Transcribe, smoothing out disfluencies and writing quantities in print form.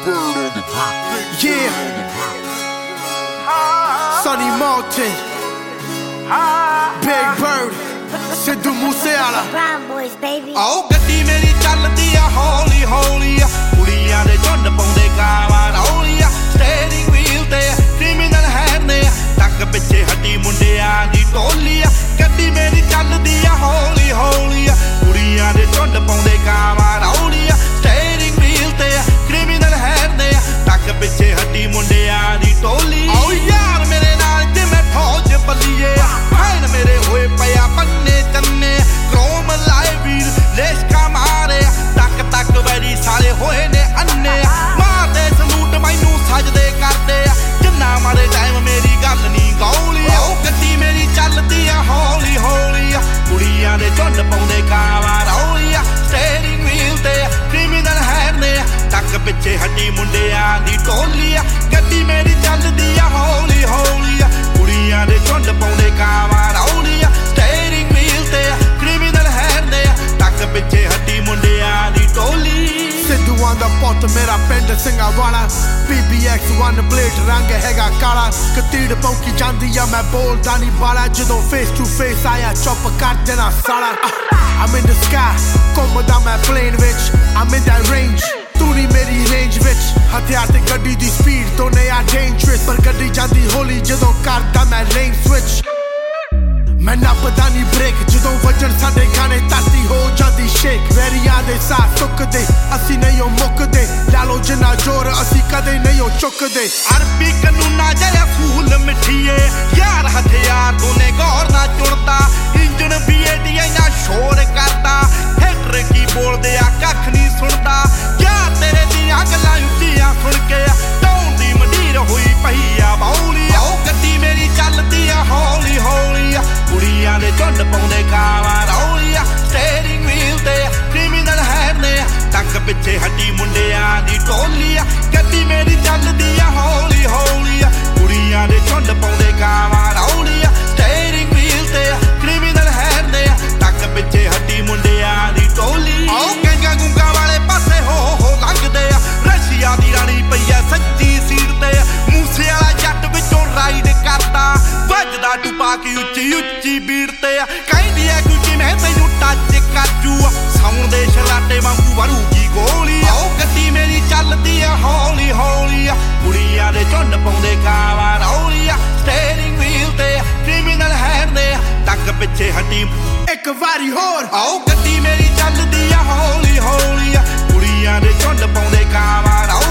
Yeah, Sonny Martin, Big Bird, Sidhu Moosewala. Brown boys, baby. ਆਓ ਗੱਡੀ ਮੇਰੀ ਚੱਲਦੀ ਆ ਹੌਲੀ ਹੌਲੀ ਆ ਕੁੜੀਆਂ ਦੇ ਝੁੰਡ ਪਾਉਂਦੇ ਕਾਵਾਂ ਰੌਲੀ ਆ ਸਟੀਅਰਿੰਗ ਵੀਲ ਤੇ ਕ੍ਰਿਮੀਨਲ ਹੈਂਡ ਨੇ ਟੱਕ ਪਿੱਛੇ ਹੱਡੀ ਮੁੰਡਿਆਂ ਦੀ ਟੋਲੀ ਆ ਗੱਡੀ ਮੇਰੀ ਚੱਲਦੀ ਆ ਹੌਲੀ ਹੌਲੀ ਆ ਕੁੜੀਆਂ ਦੇ ਝੁੰਡ ਪਾਉਂਦੇ ਕਾਵਾਂ ਰੌਲੀ ਆ ਸਟੀਅਰਿੰਗ ਵੀਲ ਤੇ ਕ੍ਰਿਮੀਨਲ ਹੈਂਡ ਨੇ ਟੱਕ ਪਿੱਛੇ ਹੱਡੀ ਮੁੰਡਿਆਂ ਦੀ ਟੋਲੀ ਆਓ ਯਾਰ ਮੇਰੇ ਨਾਲ ਜਿਵੇਂ ਫੌਜ ਬੱਲੀਏ ਭੈਣ ਮੇਰੇ ਹੋਏ ਪਿਆ ਬੰਨੇ ਚੰਨੇ ਕ੍ਰੋਮ ਲਾਏ ਵੀਰ ਲੇਸ਼ਕਾ ਮਾਰੇ ਟੱਕ ਟੱਕ ਵੈਰੀ ਸਾਲੇ ਹੋਏ ਨੇ ਅੰਨੇ ਮਾਰਦੇ ਸਲੂਟ ਮੈਨੂੰ ਸਜਦੇ ਕਰਦੇ ਆ ਜਿੰਨਾ ਮਾਰੇ ਟਾਈਮ ਮੇਰੀ ਗੱਲ ਨਹੀਂ ਗੌਲੀ ਉਹ ਗੱਡੀ ਮੇਰੀ ਚੱਲਦੀ ਆ ਹੌਲੀ ਹੌਲੀ ਆ ਕੁੜੀਆਂ ਦੇ ਝੁੰਡ ਪਾਉਂਦੇ ਕਾਵਾਂ ਰੌਲੀ ਆ ਸਟੀਅਰਿੰਗ ਵੀਲ ਤੇ ਕ੍ਰਿਮੀਨਲ ਹੈਂਡ ਨੇ ਟੱਕ ਪਿੱਛੇ ਹੱਡੀ ਮੁੰਡਿਆਂ ਦੀ ਟੋਲੀ ਆ ਗੱਡੀ ਮੇਰੀ ਚੱਲਦੀ ਆ ਹੌਲੀ ਹੌਲੀ ਆ ਕੁੜੀਆਂ ਦੇ ਝੁੰਡ ਪਾਉਂਦੇ ਕਾਵਾਂ ਰੌਲੀ ਆ ਸਟੀਅਰਿੰਗ ਵੀਲ ਤੇ ਕ੍ਰਿਮੀਨਲ ਹੈਂਡ ਨੇ ਟੱਕ ਪਿੱਛੇ ਹੱਡੀ ਮੁੰਡਿਆਂ ਦੀ ਟੋਲੀ Sidhu on the pot, ਮੇਰਾ ਪਿੰਡ ਸਿੰਘਾਵਾਲਾ PBX one blade ਰੰਗ ਹੈਗਾ ਕਾਲਾ ਕਤੀੜ ਪੌਂਕੀ ਜਾਂਦੀ ਆ ਮੈਂ ਬੋਲਦਾ ਨਹੀਂ ਬਾਲਾ ਜਦੋਂ face to face ਆਇਆ ਚੁੱਪ ਕਰ ਦੇਣਾ ਸਾਲਾ I'm in the sky ਘੁੰਮਦਾ ਮੈਂ plane ਵਿੱਚ I'm in that range ਤੂੰ ਨਹੀਂ ਮੇਰੀ ਰੇਂਜ ਵਿੱਚ ਹਥਿਆਰ ਤੇ ਗੱਡੀ ਦੀ ਸਪੀਡ ਤੋਂ ਨੇ ਆ dangerous ਪਰ ਗੱਡੀ ਜਾਂਦੀ ਹੌਲੀ ਜਦੋਂ ਕਰਦਾ ਮੈਂ lane switch ਮੈਂ ਨੱਪਦਾ ਨਹੀਂ ਬ੍ਰੇਕ ਜਦੋਂ ਵਜਣ ਸਾਡੇ ਗਾਣੇ ਧਰਤੀ ਹੋ ਜਾਂਦੀ ਸ਼ੇਕ ਵੈਰੀਆਂ ਦੇ ਸਾਹ ਸੁੱਕਦੇ ਅਸੀਂ ਨਹੀਂ ਉਹ ਮੁੱਕਦੇ ਲਾ ਲੋ ਜਿੰਨਾ ਜ਼ੋਰ ਅਸੀਂ ਕਦੇ ਨਹੀਂ ਉਹ ਚੁੱਕਦੇ ਅਰਬੀ ਕਾਨੂੰਨਾਂ ਜਿਹਾ ਫੂਲ ਮਿੱਠੀਏ ਯਾਰ ਹਥਿਆਰ ਤੋਂ ਨੇ ਗੌਰ ਨਾ ਚੁਣਦਾ ਇੰਜਣ BAT ਇੰਨਾ ਸ਼ੋਰ ਕਰਦਾ ਹੈਟਰ ਕੀ ਬੋਲਦੇ ਆ ਕੱਖ ਨਹੀਂ ਸੁਣਦਾ ਯਾਰ ਤੇਰੇ ਦੀਆਂ ਗੱਲਾਂ ਉੱਚੀਆਂ ਸੁਣ ਕੇ ਟੌਣ ਦੀ ਮੰਡੀਰ ਹੋਈ ਪਈ ਆ ਬੌਲੀ ਉਹ ਗੱਡੀ ਮੇਰੀ ਚੱਲਦੀ ਆ ਹੌਲੀ ਹੌਲੀ ਆ ਕੁੜੀਆਂ ਦੇ ਝੁੰਡ ਪਾਉਂਦੇ ਕਾਵਾਂ ਰੌਲੀ ਆ ਸਟੀਅਰਿੰਗ ਵੀਲ ਤੇ ਕ੍ਰਿਮੀਨਲ ਹੈਂਡ ਨੇ ਟੱਕ ਪਿੱਛੇ ਹੱਡੀ ਮੁੰਡਿਆਂ ਦੀ ਟੋਲੀ ਆ ਗੱਡੀ ਮੇਰੀ ਚੱਲਦੀ ਆ ਹੌਲੀ ਹੌਲੀ ਆ ਕੁੜੀਆਂ ਦੇ ਝੁੰਡ ਪਾਉਂਦੇ ਕਾਵਾਂ ਰੌਲੀ ਆ ਸਟੀਅਰਿੰਗ ਵੀਲ ਤੇ ਕ੍ਰਿਮੀਨਲ ਹੈਂਡ ਨੇ ਟੱਕ ਪਿੱਛੇ ਹੱਡੀ ਮੁੰਡਿਆਂ ਦੀ ਟੋਲੀ ਆਓ ਗੰਗਾ ਗੁੰਗਾ ਵਾਲੇ ਪਾਸੇ ਹੋ ਲੰਘਦੇ ਆ ਰਸ਼ੀਆ ਦੀ ਰਾਣੀ ਪਈ ਆ ਸੱਚੀ ਸੀਟ ਤੇ ਮੂਸੇਵਾਲਾ ਜੱਟ ਵਿੱਚੋਂ ਰਾਈਡ ਕਰਦਾ ਵੱਜਦਾ ਟੁਪਾ ਕੇ ਉੱਚੀ ਉੱਚੀ ਬੀੜ ਤੇ ਕਹਿੰਦੀ ਐ ਕੋਈ ਕਿਵੇਂ ਤੈਨੂੰ ਟੱਚ ਕਾਜੂ ਸਾਉਣ ਦੇ ਸ਼ਰਾਟੇ ਵਾਂਗੂ ਵਰੂਗੀ ਗੋਲੀ ਆਓ ਗੱਡੀ ਮੇਰੀ ਚੱਲਦੀ ਆ ਹੌਲੀ ਹੌਲੀ ਆ ਕੁੜੀਆਂ ਦੇ ਝੁੰਡ ਪਾਉਂਦੇ ਕਾਵਾਂ ਰੌਲੀ ਆ ਸਟੀਅਰਿੰਗ ਵੀਲ ਤੇ ਕ੍ਰਿਮੀਨਲ ਹੈਂਡ ਨੇ ਟੱਕ ਪਿੱਛੇ ਹੱਡੀ ਇੱਕ ਵਾਰੀ ਹੋਰ ਆਓ ਗੱਡੀ ਮੇਰੀ ਚੱਲਦੀ ਆ ਹੌਲੀ ਹੌਲੀ ਆ ਕੁੜੀਆਂ ਦੇ ਝੁੰਡ ਪਾਉਂਦੇ ਕਾਵਾਂ